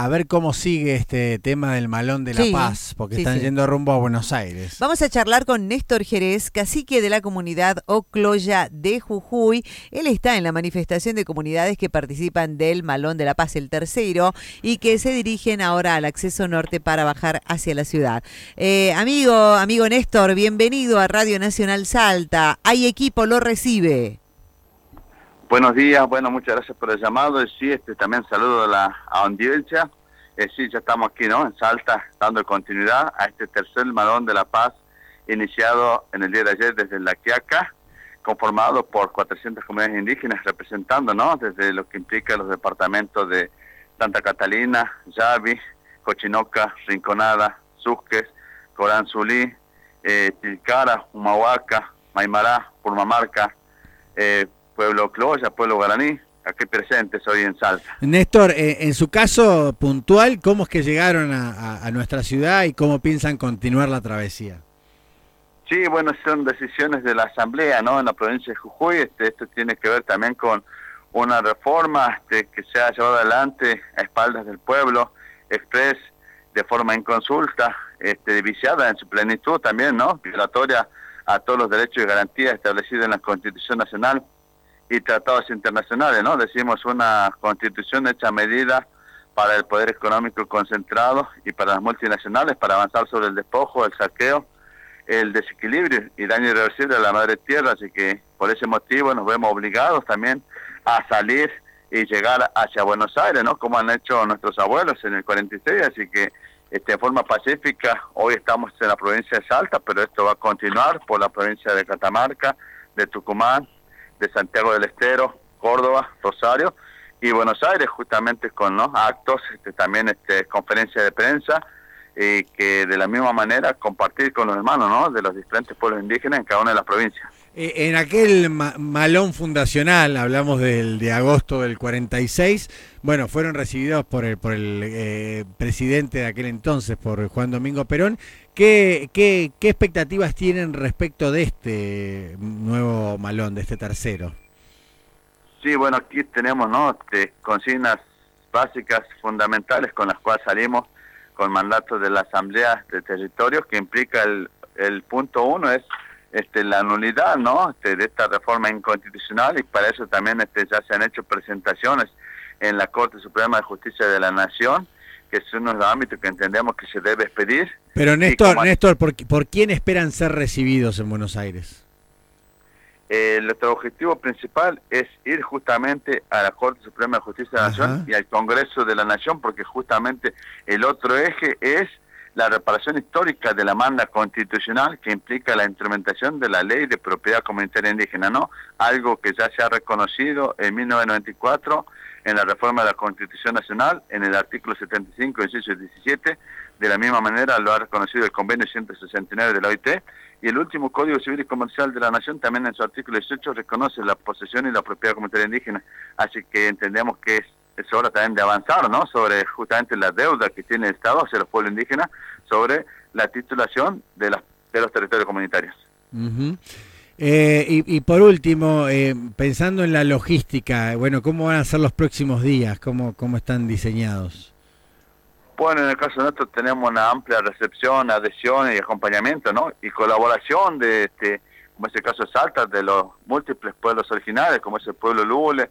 a ver cómo sigue este tema del Malón de La Sí, Paz, porque sí, están sí. yendo rumbo a Buenos Aires. Vamos a charlar con Néstor Jerez, cacique de la comunidad Ocloya de Jujuy. Él está en la manifestación de comunidades que participan del Malón de la Paz, el tercero, y que se dirigen ahora al acceso norte para bajar hacia la ciudad. Amigo Néstor, bienvenido a Radio Nacional Salta. ¿Hay equipo, lo recibe? Buenos días, bueno, muchas gracias por el llamado. Sí, también saludo a la audiencia. Sí, ya estamos aquí, ¿no? En Salta, dando continuidad a este tercer Malón de la Paz, iniciado en el día de ayer desde La Quiaca, conformado por 400 comunidades indígenas, representando, ¿no? Desde lo que implica los departamentos de Santa Catalina, Yavi, Cochinoca, Rinconada, Susques, Coranzulí, Tilcara, Humahuaca, Maimará, Purmamarca, Pueblo Ocloya, Pueblo Guaraní, aquí presentes hoy en Salta. Néstor, en su caso puntual, ¿cómo es que llegaron a nuestra ciudad y cómo piensan continuar la travesía? Sí, bueno, son decisiones de la Asamblea, ¿no? En la provincia de Jujuy. Esto tiene que ver también con una reforma que se ha llevado adelante a espaldas del pueblo, express, de forma inconsulta, viciada en su plenitud también, ¿no? Violatoria a todos los derechos y garantías establecidos en la Constitución Nacional y tratados internacionales, ¿no? Decimos una constitución hecha a medida para el poder económico concentrado y para las multinacionales para avanzar sobre el despojo, el saqueo, el desequilibrio y daño irreversible a la madre tierra. Así que por ese motivo nos vemos obligados también a salir y llegar hacia Buenos Aires, ¿no? Como han hecho nuestros abuelos en el 46, así que de forma pacífica hoy estamos en la provincia de Salta, pero esto va a continuar por la provincia de Catamarca, de Tucumán, de Santiago del Estero, Córdoba, Rosario y Buenos Aires, justamente con, ¿no?, actos, también conferencia de prensa, y que de la misma manera compartir con los hermanos, ¿no?, de los diferentes pueblos indígenas en cada una de las provincias. En aquel malón fundacional, hablamos de agosto del 46, bueno, fueron recibidos por el presidente de aquel entonces, por Juan Domingo Perón. ¿Qué expectativas tienen respecto de este nuevo malón, de este tercero? Sí, bueno, aquí tenemos, ¿no?, consignas básicas, fundamentales, con las cuales salimos con mandato de la Asamblea de Territorios, que implica el punto 1 es la nulidad, ¿no?, de esta reforma inconstitucional, y para eso también ya se han hecho presentaciones en la Corte Suprema de Justicia de la Nación, que es uno de los ámbitos que entendemos que se debe expedir. Pero Néstor, ¿por quién esperan ser recibidos en Buenos Aires? Nuestro objetivo principal es ir justamente a la Corte Suprema de Justicia de la Nación y al Congreso de la Nación, porque justamente el otro eje es la reparación histórica de la manda constitucional, que implica la implementación de la Ley de Propiedad Comunitaria Indígena, ¿no? Algo que ya se ha reconocido en 1994 en la reforma de la Constitución Nacional, en el artículo 75, inciso 17, de la misma manera lo ha reconocido el convenio 169 de la OIT, y el último Código Civil y Comercial de la Nación también en su artículo 18 reconoce la posesión y la propiedad comunitaria indígena. Así que entendemos que es hora también de avanzar, ¿no?, sobre justamente la deuda que tiene el Estado hacia los pueblos indígenas, sobre la titulación de los territorios comunitarios. Uh-huh. Y por último, pensando en la logística, bueno, ¿cómo van a ser los próximos días? ¿Cómo están diseñados? Bueno, en el caso nuestro tenemos una amplia recepción, adhesión y acompañamiento, ¿no?, y colaboración como es el caso de Salta, de los múltiples pueblos originales, como es el pueblo Lule,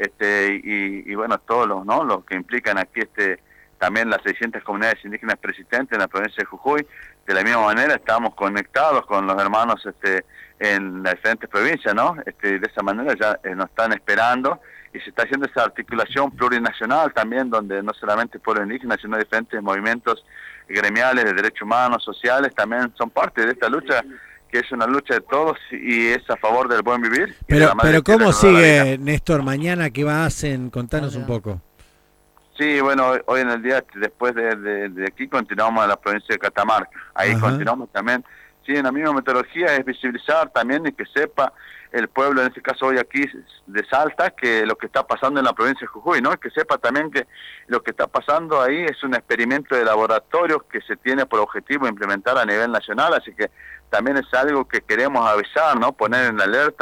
y bueno, todos los que implican aquí también las 600 comunidades indígenas persistentes en la provincia de Jujuy. De la misma manera estamos conectados con los hermanos en las diferentes provincias, ¿no? De esa manera ya nos están esperando, y se está haciendo esa articulación plurinacional también, donde no solamente pueblos indígenas, sino diferentes movimientos gremiales de derechos humanos, sociales, también son parte de esta lucha, que es una lucha de todos y es a favor del buen vivir. Pero ¿cómo sigue, Néstor? Mañana, ¿qué hacen? Contanos un poco. Sí, bueno, hoy en el día, después de aquí, continuamos a la provincia de Catamarca. Ahí continuamos también, sí, en la misma metodología, es visibilizar también y que sepa el pueblo, en este caso hoy aquí de Salta, que lo que está pasando en la provincia de Jujuy, ¿no? Que sepa también que lo que está pasando ahí es un experimento de laboratorio que se tiene por objetivo implementar a nivel nacional, así que también es algo que queremos avisar, ¿no? Poner en alerta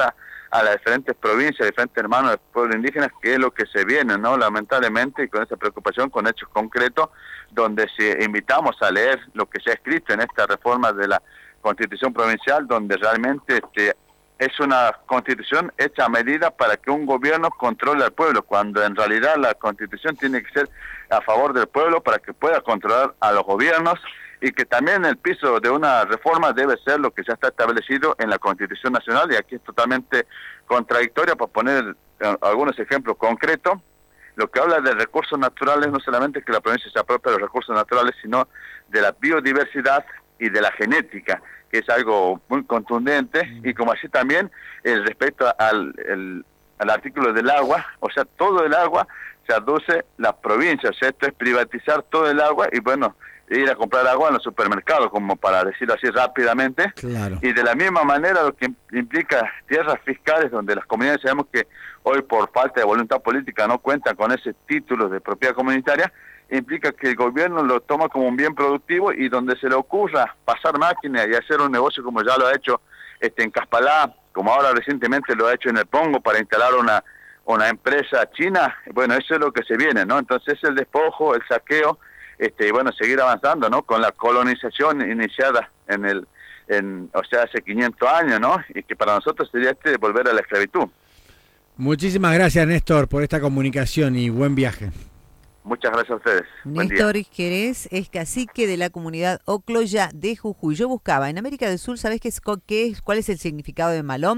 a las diferentes provincias, diferentes hermanos del pueblo indígena, que es lo que se viene, ¿no? Lamentablemente, y con esa preocupación, con hechos concretos, donde si invitamos a leer lo que se ha escrito en esta reforma de la Constitución Provincial, donde realmente es una constitución hecha a medida para que un gobierno controle al pueblo, cuando en realidad la constitución tiene que ser a favor del pueblo para que pueda controlar a los gobiernos, y que también el piso de una reforma debe ser lo que ya está establecido en la Constitución Nacional, y aquí es totalmente contradictoria. Para poner algunos ejemplos concretos, lo que habla de recursos naturales, no solamente que la provincia se apropie de los recursos naturales, sino de la biodiversidad y de la genética, que es algo muy contundente, y como así también respecto al artículo del agua, o sea, todo el agua se aduce la provincia, o sea, esto es privatizar todo el agua y bueno, ir a comprar agua en los supermercados, como para decirlo así rápidamente. Claro. Y de la misma manera lo que implica tierras fiscales, donde las comunidades sabemos que hoy por falta de voluntad política no cuentan con ese título de propiedad comunitaria, implica que el gobierno lo toma como un bien productivo, y donde se le ocurra pasar máquinas y hacer un negocio como ya lo ha hecho en Caspalá, como ahora recientemente lo ha hecho en el Pongo para instalar una empresa china, bueno, eso es lo que se viene, ¿no? Entonces el despojo, el saqueo, y bueno, seguir avanzando, ¿no? Con la colonización iniciada o sea, hace 500 años, ¿no? Y que para nosotros sería volver a la esclavitud. Muchísimas gracias, Néstor, por esta comunicación y buen viaje. Muchas gracias a ustedes. Néstor Jerez es cacique de la comunidad Ocloya de Jujuy. Yo buscaba en América del Sur, ¿sabés cuál es el significado de malón?